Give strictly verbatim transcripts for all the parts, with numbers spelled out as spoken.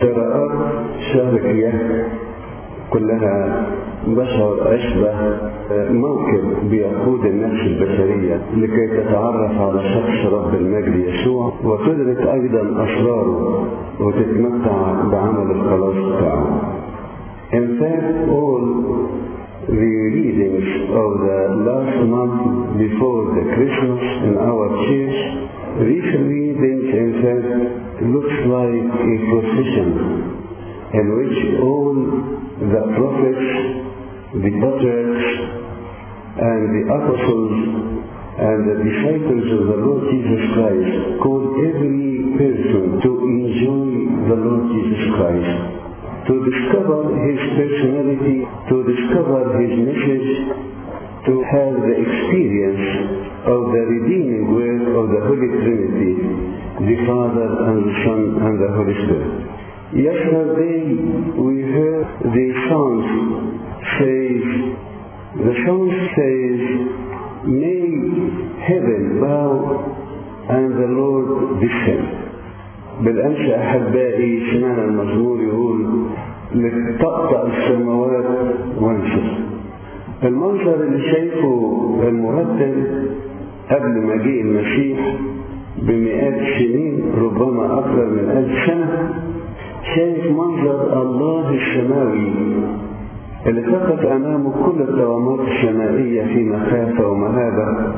قراءات شهر كياه كلها بشر أشبه موكب بيقود النفس البشرية لكي تتعرف على شخص رب المجد يسوع وتدرك أيضا أسراره وتتمتع بعمل الخلاص بتاعه. In fact, all the readings of the last month before the Christmas in our church, these readings in fact looks like a procession in which all the prophets, the patriarchs, and the apostles and the disciples of the Lord Jesus Christ called every person to enjoy the Lord Jesus Christ, to discover his personality, to discover his message, to have the experience of the redeeming work of the Holy Trinity, the Father and the Son and the Holy Spirit. Yesterday we heard the songs says, the song says, may heaven bow and the Lord descend. بالأمس أحبائي سمعنا المزمور يقول لتقطع السماوات وانشر. المنظر اللي شايفه المرتب قبل مجيء المسيح بمئات السنين ربما أكثر من ألف سنة، شايف منظر الله السماوي اللي تقف أمامه كل الطغمات السمائية في مخافة ومهابة،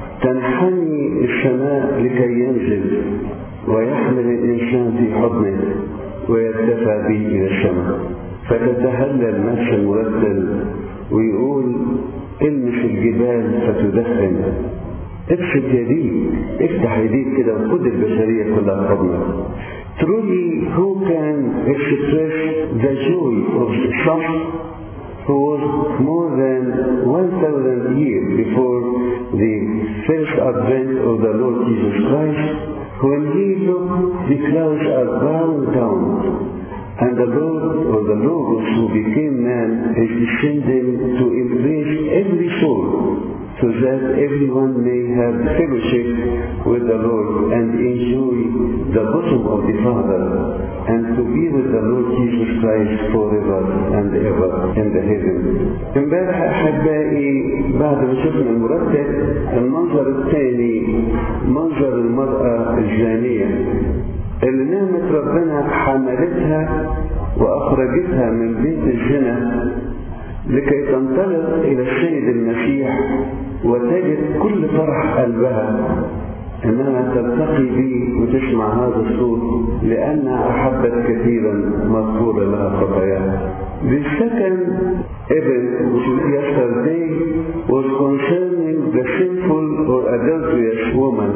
تنحني السماء لكي ينزل ويحمل الإنسان في حضنه ويرتفع به إلى السماء، فتتهلل نفس المرتل ويقول المس الجبال فتدخن، ابسط يديك، افتح يديك كده وخد البشرية كلها في حضنك. Truly, who can express the joy of the Son who was more than one thousand years before the first advent of the Lord Jesus Christ, when he looked, the clouds are bowing down, and the Lord, or the Logos who became man, is descending to embrace every soul, so that everyone may have fellowship with the Lord and enjoy the bosom of the Father, and to be with the Lord Jesus Christ forever and ever in the heaven. امبارح أحبائي بعد ما شفنا المرتب، المنظر الثاني منظر المرأة الزانية اللي نعمة ربنا حملتها وأخرجتها من بيت الزنا لكي تنطلق إلى السيد المسيح وتجد كل فرح قلبها أنها تلتقي به وتسمع هذا الصوت لأنها أحبت كثيرا مغفورة لها خطاياها. The second event yesterday was concerning the sinful or adulterous woman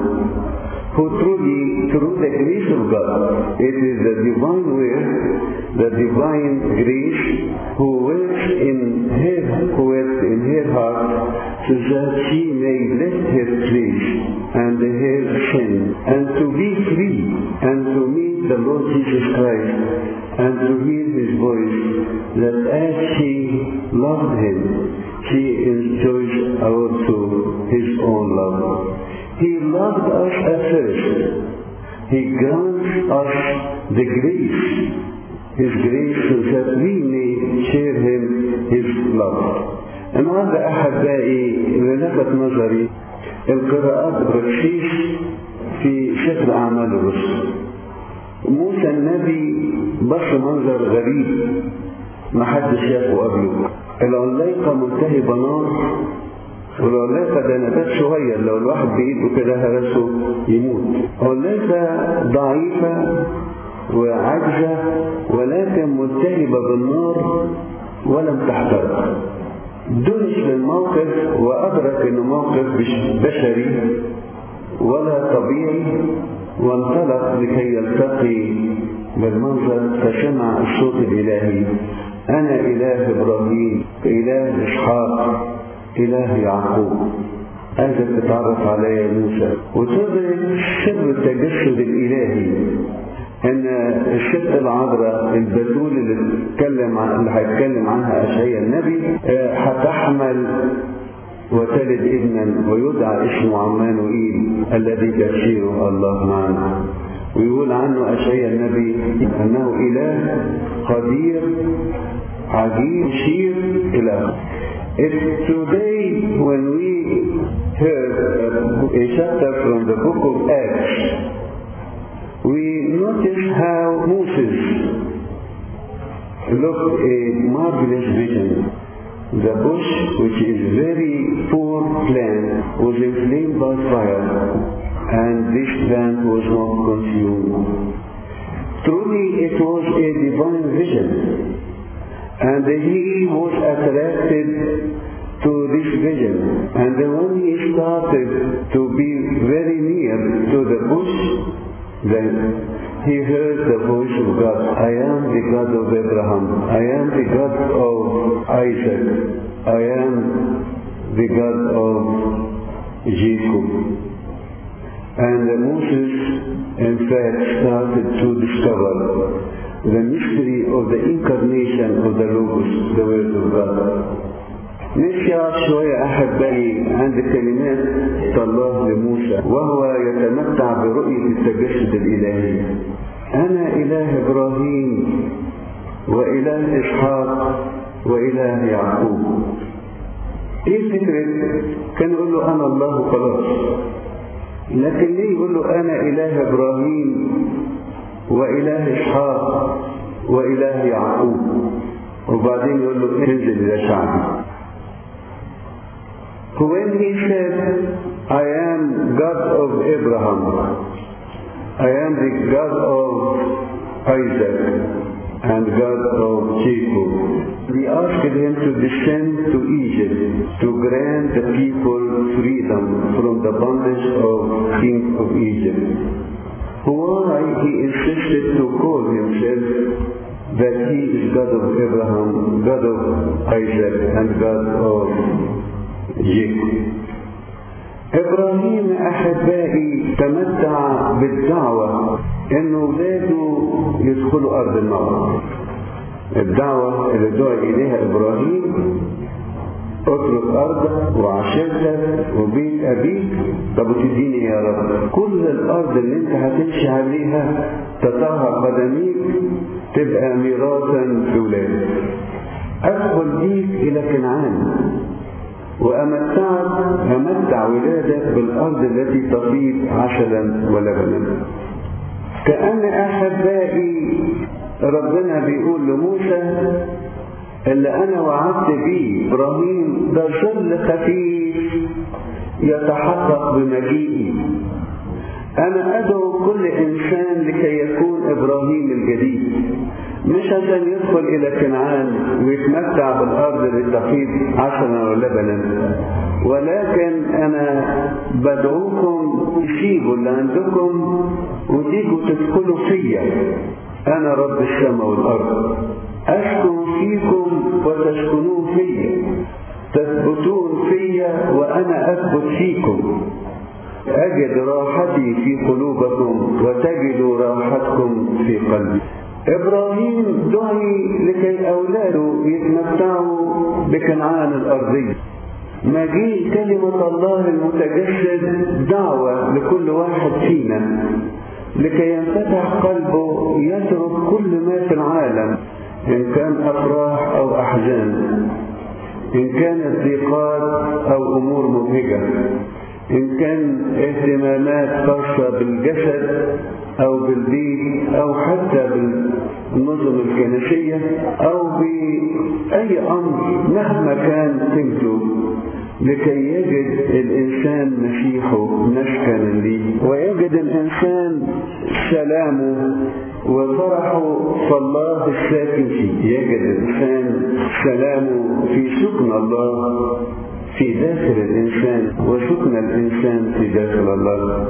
who truly, through the grace of God, it is the divine will, the divine grace, who works in her, who works in her heart, so that she may lift her place and her sin, and to be free, and to meet the Lord Jesus Christ, and to hear His voice, that as she loved Him, she enjoys also His own love. He loved us at first. He grants us the grace, His grace, so that we may share Him His love. النهارده أحبائي اللي لفت نظري القراءات بركسيس في سفر أعمال الرسل. موسى النبي بص منظر غريب ما حد شافه قبله، العلاقة ملتهبة نار، والعلاقة ده نبات صغير لو الواحد بإيده كده هرسه يموت. علاقة ضعيفة وعجزة ولكن ملتهبة بالنار ولم تحترق. دهش للموقف وأدرك إنه موقف مش بشري ولا طبيعي، وانطلق لكي يلتقي بالمنظر فسمع الصوت الإلهي: أنا إله إبراهيم، إله إسحاق، إله يعقوب. عايزك تتعرف عليا يا موسى وتدرك سر التجسد الإلهي، ان الست العذراء البتول اللي اتكلم عن اللي هيتكلم عنها اشعياء النبي هتحمل وتلد ابنا ويدعى اسمه عمانوئيل الذي تفسيره الله معنا. ويقول عنه أشعياء النبي أنه إله قدير عجيب شير إله. It's today when we heard a chapter from the book of Acts, we notice how Moses looked a marvelous vision. The bush, which is very poor plant, was inflamed by fire, and this plant was not consumed. Truly it was a divine vision, and he was attracted to this vision. And when he started to be very near to the bush, then he heard the voice of God. I am the God of Abraham. I am the God of Isaac. I am the God of Jacob. And Moses, in fact, started to discover the mystery of the incarnation of the Logos, the Word of God. نفسي أعرف شوية أحبائي عند كلمات الله لموسى وهو يتمتع برؤية التجسد الإلهي. أنا إله إبراهيم وإله إسحاق وإله يعقوب. إيه الفكرة؟ كان يقول له أنا الله خلاص، لكن ليه يقول له أنا إله إبراهيم وإله إسحاق وإله يعقوب، وبعدين يقول له انزل إلى شعبي. When he said, I am God of Abraham, I am the God of Isaac and God of Jacob, we asked him to descend to Egypt to grant the people freedom from the bondage of King of Egypt. Why he insisted to call himself that he is God of Abraham, God of Isaac and God of Jacob. إبراهيم أحبائي تمتع بالدعوة إن أولاده يدخلوا أرض النار. الدعوة اللي دعا إليها إبراهيم اترك أرضك وعشيرتك وبيت أبيك، طب وتديني يا رب كل الأرض اللي أنت هتمشي عليها تطهر قدميك تبقى ميراثا لأولادك. أدخل بيك إلى كنعان وأمتعك أمتع ولادك بالأرض التي تفيض عسلا ولبنا. كأن أحبائي ربنا بيقول لموسى اللي أنا وعدت بيه إبراهيم ده ظل خفيف يتحقق بمجيئي. أنا أدعو كل إنسان لكي يكون إبراهيم الجديد، مش عشان يدخل إلى كنعان ويتمتع بالأرض اللي تفيض عسلا ولبنا، ولكن أنا بدعوكم تسيبوا اللي عندكم وتيجوا تدخلوا فيا. أنا رب السماء والأرض، أسكن فيكم وتسكنون فيا، تثبتون فيا وأنا أثبت فيكم، أجد راحتي في قلوبكم وتجدوا راحتكم في قلبي. إبراهيم دعي لكي أولاده يتمتعوا بكنعان الأرضية. مجيء كلمة الله المتجسد دعوة لكل واحد فينا لكي ينفتح قلبه يترك كل ما في العالم، إن كان أفراح أو أحزان، إن كانت ضيقات أو أمور مبهجة، إن كان اهتمامات خاصة بالجسد أو بالبيت أو حتى بالنظم الكنسية أو بأي أمر مهما كان قيمته، لكي يجد الإنسان مسيحه مسكنا ليه، ويجد الإنسان سلامه وفرحه فالله الساكن فيه. يجد الإنسان سلامه في سكن الله في داخل الإنسان وسكن الإنسان في داخل الله.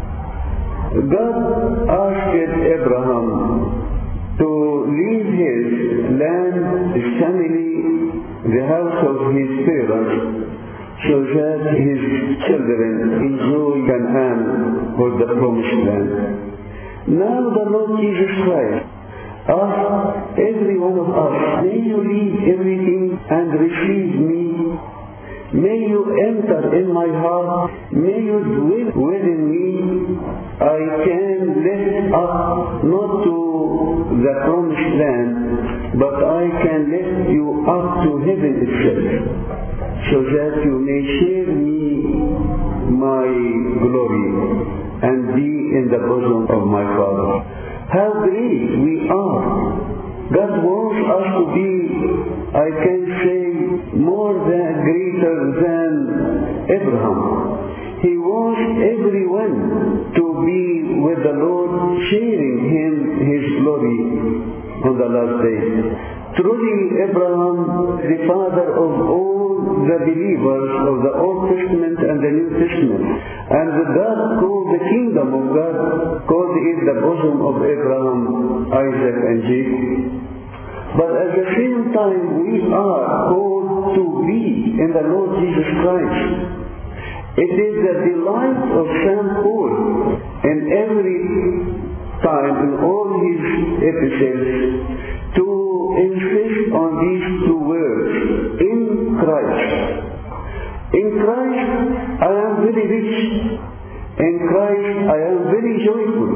God asked Abraham to leave his land, his family, the house of his parents, so that his children enjoy Canaan or the promised land. Now the Lord Jesus Christ asks every one of us, may you leave everything and receive me. May you enter in my heart may you dwell within me. I can lift up not to the promised land, but I can lift you up to heaven itself, so that you may share me my glory and be in the bosom of my Father. How great we are! God wants us to be, I can say, more than greater than Abraham. He wants everyone to be with the Lord, sharing him his glory on the last day. Truly, Abraham, the father of all the believers of the Old Testament and the New Testament, and God called the kingdom of God, called it the bosom of Abraham, Isaac, and Jacob. But at the same time, we are called to be in the Lord Jesus Christ. It is the delight of Saint Paul in every time, in all his epistles, to insist on these two words, in Christ. In Christ I am very rich. In Christ I am very joyful.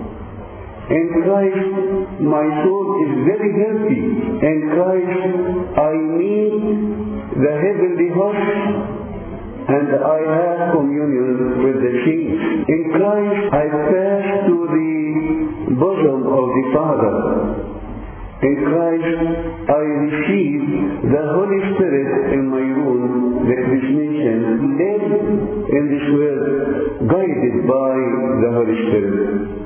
In Christ my soul is very healthy. In Christ I meet the heavenly host, and I have communion with the saints. In Christ I pass to the bosom of the Father. In Christ I receive the Holy Spirit in my room, the chrismation, led in this world, guided by the Holy Spirit.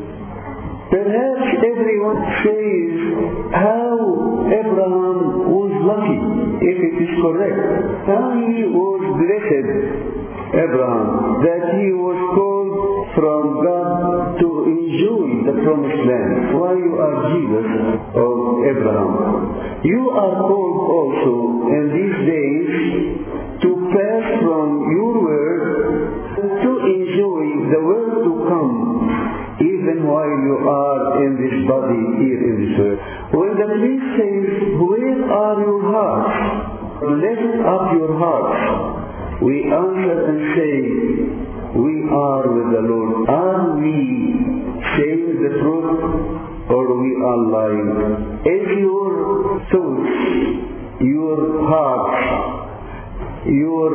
Perhaps everyone says how Abraham was lucky, if it is correct. How he was blessed, Abraham, that he was called from God to enjoy the promised land. Why you are Jesus of Abraham? You are called also in these days to pass from your world to enjoy the world to come, even while you are in this body here in this world. When the priest says, where are your hearts? Lift up your hearts. We answer and say, we are with the Lord. Are we saying the truth, or we are lying? Is your thoughts, your heart, your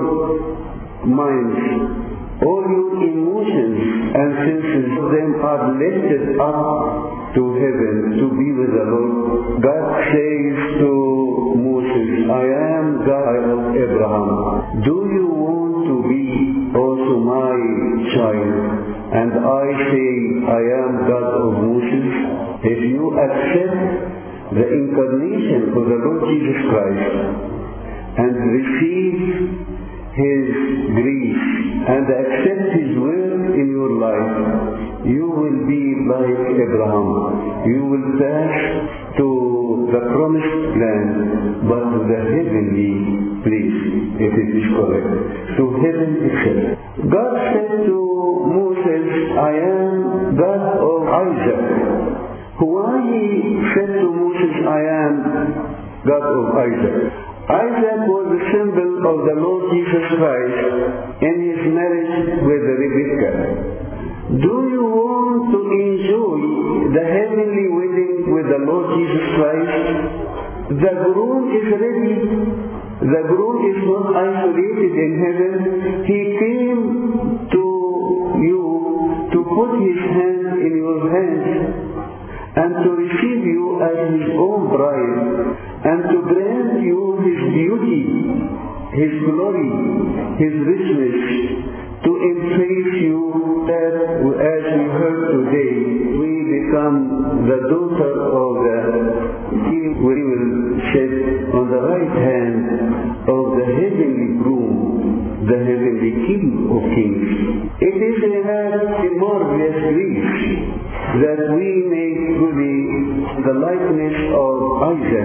mind, all your emotions and senses, them are lifted up to heaven to be with the Lord. God says to Moses, I am God of Abraham. Do you want to be also my child? And I say, I am God of Moses. If you accept the incarnation of the Lord Jesus Christ and receive His grace and accept His will in your life, you will be like Abraham. You will pass to the promised land, but to the heavenly place, if it is correct, to heaven itself. God said to Moses, I am God of Isaac. Why he said to Moses, I am God of Isaac? Isaac was the symbol of the Lord Jesus Christ in his marriage with Rebekah. Do you want to enjoy the heavenly wedding with the Lord Jesus Christ? The groom is ready. The groom is not isolated in heaven. He came to you to put his hand in your hand and to receive you as his own bride, and to grant you his beauty, his glory, his richness, to embrace you that, as we heard today, we become the daughter of the King. We will sit on the right hand of the heavenly groom, the heavenly King of kings. It is a marvelous grace that we may truly the likeness of Isaac,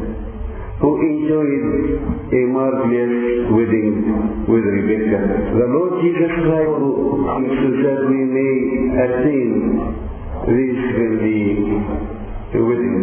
who enjoyed a marvelous wedding with Rebekah. The Lord Jesus Christ, so that we may attain this heavenly wedding.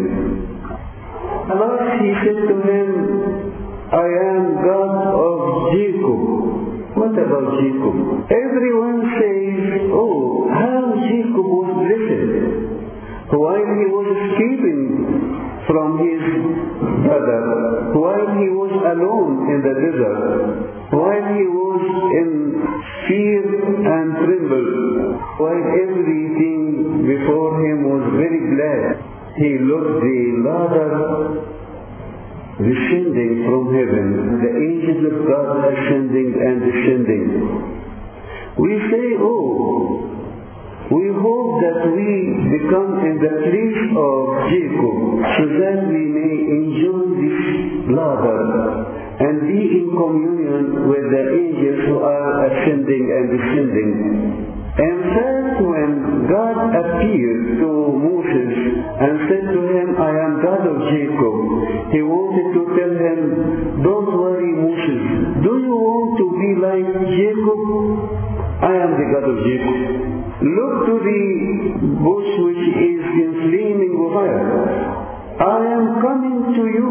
Last he said to him, I am God of Jacob. What about Jacob? Everyone says, oh, how Jacob was blessed while he was escaping from his brother, while he was alone in the desert, while he was in fear and tremble, while everything before him was very glad. He looked the ladder descending from heaven, the angels of God ascending and descending. We say, oh, we hope that we become in the place of Jacob so that we may enjoy this ladder and be in communion with the angels who are ascending and descending. In fact, when God appeared to Moses and said to him, I am God of Jacob, he wanted to tell him, don't worry, Moses, do you want to be like Jacob? I am the God of Jacob. Look to the bush which is in flaming fire. I am coming to you.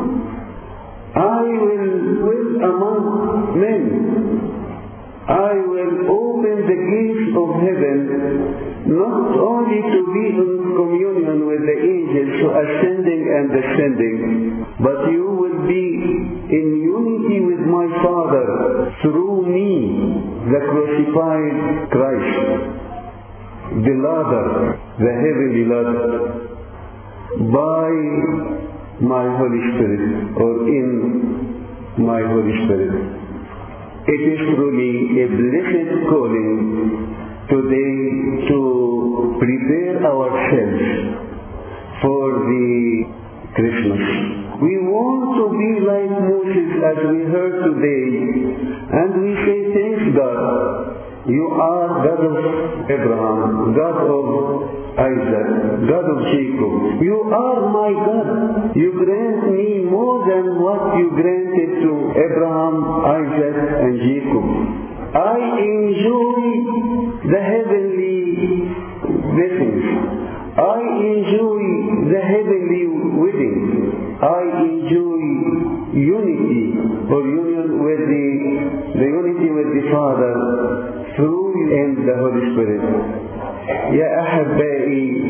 I will dwell among men. I will open the gates of heaven, not only to be in communion with the angels who are ascending and descending, but you will be in unity with my Father through me, the crucified Christ, the ladder, the heavenly ladder, by my Holy Spirit, or in my Holy Spirit. It is truly a blessed calling today to prepare ourselves for the Christmas. We want to be like Moses as we heard today, and we say, thanks God, you are God of Abraham, God of Isaac, God of Jacob. You are my God. You grant me more than what you granted to Abraham, Isaac, and Jacob. I enjoy the heavenly blessings. I enjoy the heavenly wedding. I enjoy unity or union with the, the unity with the Father through and the Holy Spirit. يا أحبائي،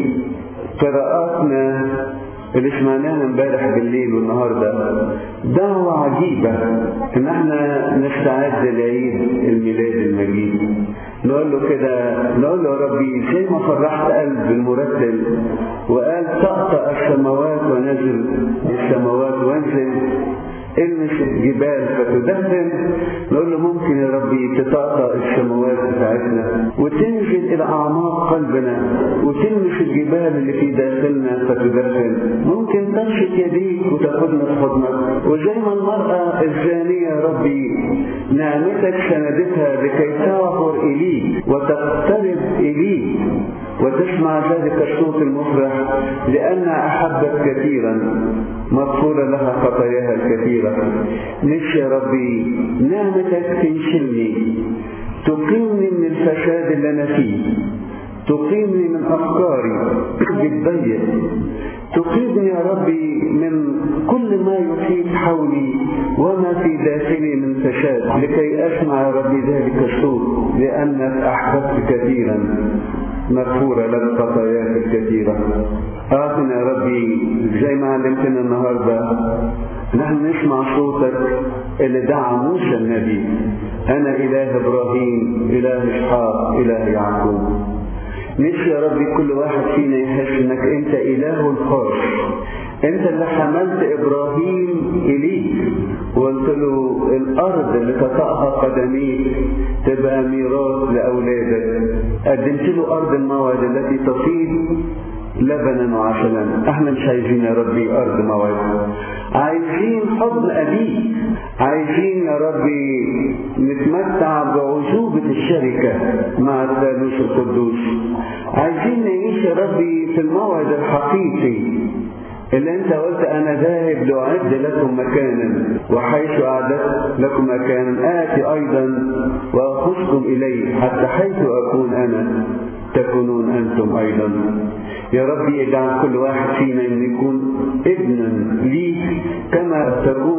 قراءاتنا اللي سمعناها امبارح بالليل والنهارده دعوة عجيبة ان احنا نستعد لعيد الميلاد المجيد. نقول له كده، نقول له يا ربي زي ما فرحت قلب المرتل وقال تقطع السماوات ونزل السماوات وانزل المس الجبال فتدفن، نقول له ممكن يا ربي تطأطأ السماوات بتاعتنا وتنزل الى اعماق قلبنا وتلمس الجبال اللي في داخلنا فتدفن. ممكن تمشط يديك وتاخدنا في حضنك، وزي ما المرأة الزانية يا ربي نعمتك سندتها لكي تعبر اليك وتقترب اليك وتسمع ذلك الصوت المفرح لأن أحبت كثيرا مغفورة لها خطاياها الكثيرة. نفسي يا ربي نعمتك تنشلني، تقيمني من الفساد اللي أنا فيه، تقيمني من أفكاري بالضيق، تقيمني يا ربي من كل ما يحيط حولي وما في داخلي من فساد، لكي أسمع يا ربي ذلك الصوت لأنك أحببت كثيرا مغفورة لك خطاياك الكثيرة. آتنا يا ربي زي ما علمتنا النهاردة نحن نسمع صوتك اللي دعا موسى النبي، أنا إله إبراهيم إله إسحاق إله يعقوب. نفسي يا ربي كل واحد فينا يحس انك انت اله الخاص، انت اللي حملت ابراهيم اليك وقلت له الارض اللي تطأها قدميك تبقى ميراث لاولادك. قدمت له ارض الموعد التي تفيض لبنا وعسلا. احنا مش عايزين يا ربي ارض موعد، عايزين حضن ابيك، عايزين يا ربي نتمتع بعجوبة الشركة مع الثالوث القدوس، عايزين نعيش يا ربي في الموعد الحقيقي اللي انت قلت انا ذاهب لأعد لكم مكانا وحيث اعددت لكم مكانا آتي ايضا واخذكم الي حتى حيث اكون انا تكونون انتم ايضا. يا ربي اجعل كل واحد فينا ان يكون ابنا ليك كما تكون انت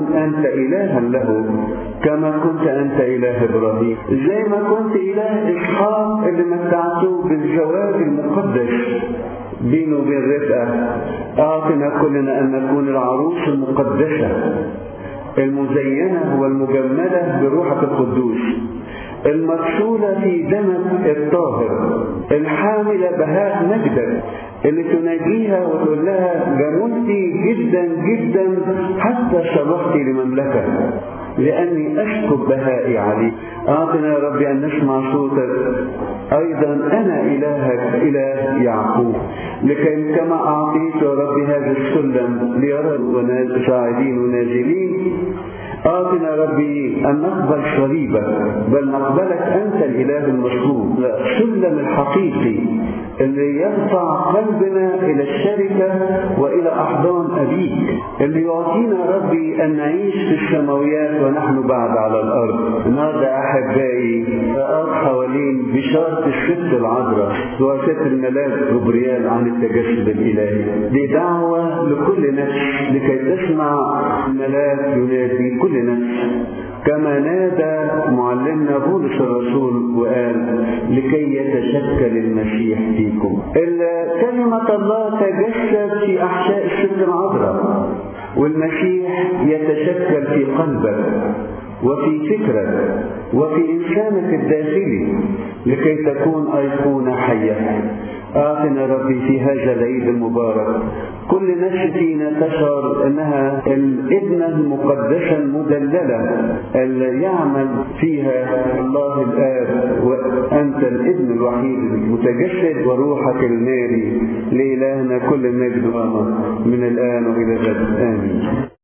إلها له كما كنت أنت إله إبراهيم، زي ما كنت إله إسحاق اللي متعته بالزواج المقدس بينه وبين رفقة. أعطنا كلنا أن نكون العروس المقدسة المزينة والمجملة بروحك القدوس، المغسولة في دمك الطاهر، الحاملة بهاء مجدك، اللي تناجيها وتقول لها جملتي جدا جدا حتى شرفتي لمملكة لأني أشكب بهائي عليك. أعطنا يا رب أن نسمع صوتك أيضا أنا إلهك إله يعقوب، لكي كما أعطيت يا رب هذا السلم ليرى صاعدين ونازلين، أعطنا يا ربي أن نقبل صليبك بل نقبلك أنت الإله المصلوب، السلم الحقيقي اللي يرفع قلبنا إلى الشركة وإلى أحضان أبيك، اللي يعطينا ربي أن نعيش في السماويات ونحن بعد على الأرض. النهارده أحبائي رأت حوالين بشارة الست العذراء وست الملاك جبريل عن التجسد الإلهي. دي دعوة لكل نفس لكي تسمع الملاك ينادي كل نفس كما نادى معلمنا بولس الرسول وقال لكي يتشكل المسيح فيكم. كلمة الله تجسد في أحشاء الست العذراء، والمسيح يتشكل في قلبك وفي فكرك وفي إنسانك الداخلي لكي تكون أيقونة حية. أعطنا ربي في هذا العيد المبارك كل نفس فينا تشعر أنها الابنة المقدسة المدللة اللي يعمل فيها الله الآب، وأنت الابن الوحيد المتجسد وروحك الناري. لإلهنا كل مجد وأمر من الآن وإلى الأبد آمين.